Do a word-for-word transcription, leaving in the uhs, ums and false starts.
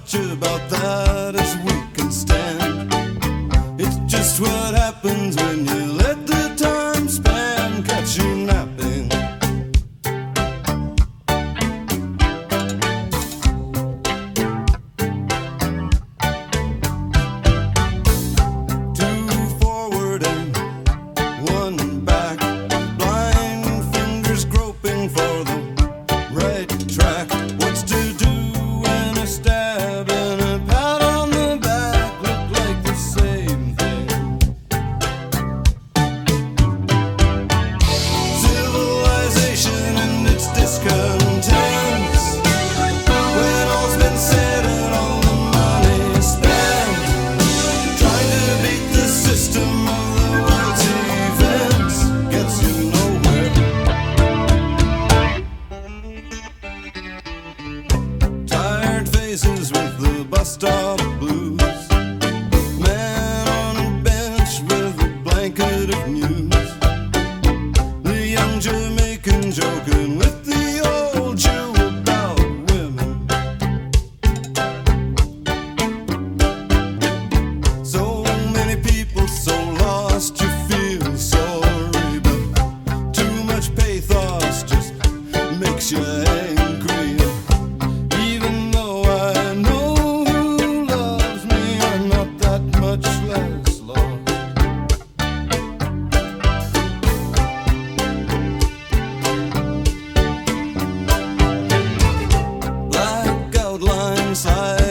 much about that as we can stand. It's just what happens when you let the time span catch you napping. Two forward and one back, blind fingers groping for the right track. What's to do when a stab and a pat on the back look like the same thing? Civilization and its discontents, when all's been said and all the money spent, trying to beat the system of the world's events gets you nowhere. Tired faces with the bus stop blues, man on a bench with a blanket of news, the young Jamaican joking with the old Jew about women. So many people so lost you feel sorry, but too much pathos just makes you angry. Even though I know who loves me, I'm not that much less lost. Black outline side